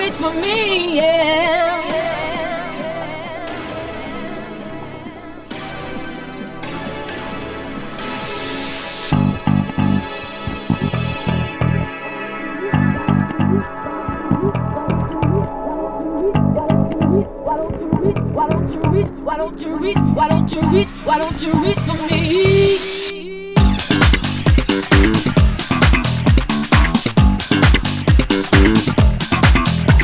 Reach for me, yeah. Why don't you reach for me?